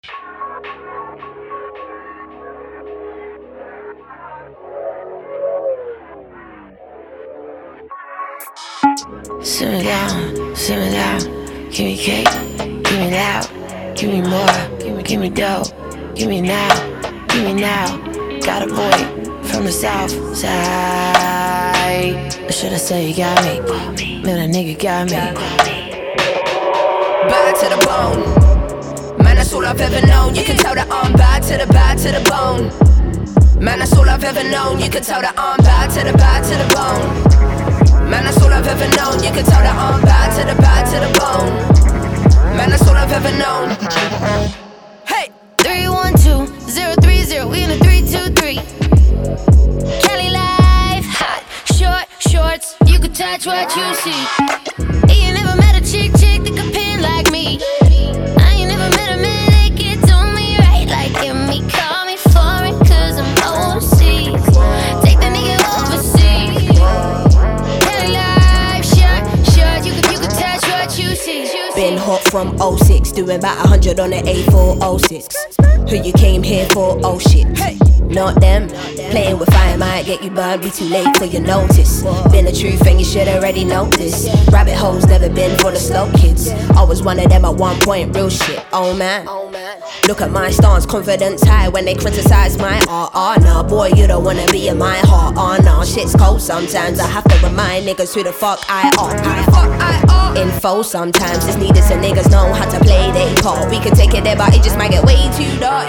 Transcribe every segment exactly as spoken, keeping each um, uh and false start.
Simmer down, simmer down. Give me cake, give me loud. Give me more, give me, give me dough. Give me now, give me now. Got a boy from the south side. Or should I say you got me? Man, a nigga got me. Bad to the bone. Man, that's all I've ever known. You can tell that I'm bad to the bad to the bone. Man, that's all I've ever known. You can tell that I'm bad to the bad to the bone. Man, that's all I've ever known. You can tell that I'm bad to the bad to the bone. Man, that's all I've ever known. Hey! three one two zero three zero, we in a three two three. Cali life, hot, short shorts. You could touch what you see. You never met a chick chick that could pin like me. I ain't never met a man that could do me right like him. He call me foreign cause I'm overseas. Take the nigga overseas. Cali life, short shorts. You could, you could touch what you see. Been hot from oh six, doing about a hundred on the A four oh six. Who you came here for? Oh shit. Hey. Not them. Playing with fire might get you burned. Be too late for your notice. Been a true thing, you should already know this. Rabbit holes never been for the slow kids. I was one of them at one point, real shit. Oh man. Look at my stance, confidence high when they criticize my art. Oh nah, boy, you don't wanna be in my heart. Oh nah, shit's cold sometimes. I have to remind niggas who the fuck I are. Who the fuck I are. Info sometimes it's needed so niggas know how to play their part. We can take it there, but it just might get way too dark.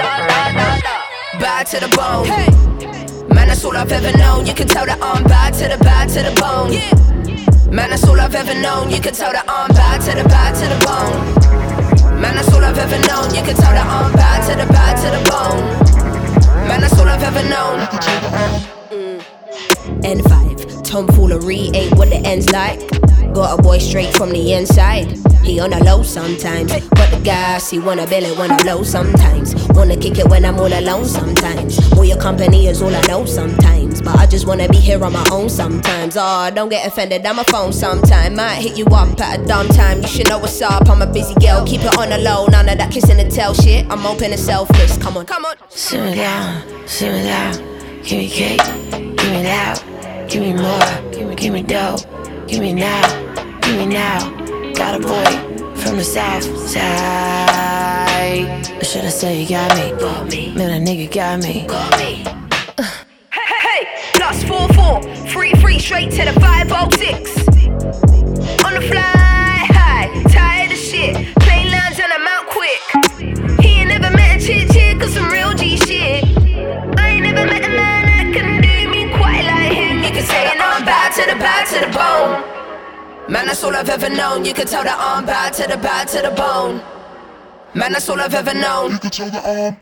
Bad to the bone. Hey. Man, that's all I've ever known. You can tell that I'm bad to the bad to the bone. Yeah. Man, that's all I've ever known. You can tell that I'm bad to the bad to the bone. Man, that's all I've ever known. You can tell that I'm bad to the bad to the bone. Man, that's all I've ever known. Mm. N five, tomfoolery ain't what the end's like. Got a boy straight from the inside. He on a low sometimes, but the gas, he wanna bill it when I blow sometimes. Wanna kick it when I'm all alone sometimes. All your company is all I know sometimes, but I just wanna be here on my own sometimes. Oh, don't get offended, I'm a phone sometime. Might hit you up at a dumb time. You should know what's up, I'm a busy girl. Keep it on the low, none of that kissing and tell shit. I'm open and selfless, come on, come on. Simmer down, simmer down. Give me cake, give me loud. Give me more, give me, give me dough. Give me now, give me now. Got a boy from the south side. Or should I say you got me? Got me. Man, a nigga got me. Got me. Uh. Hey, hey, hey, plus four four, three three straight to the five oh six. On the fly, high, tired of shit. Plain lines and I'm out quick. He ain't never met a chick chick or some real G shit. I ain't never met a man that can do me quite like him. You can say that I'm bad to the bad to the bone. Man, that's all I've ever known. You can tell that I'm bad to the bad to the bone. Man, that's all I've ever known. You can tell that I'm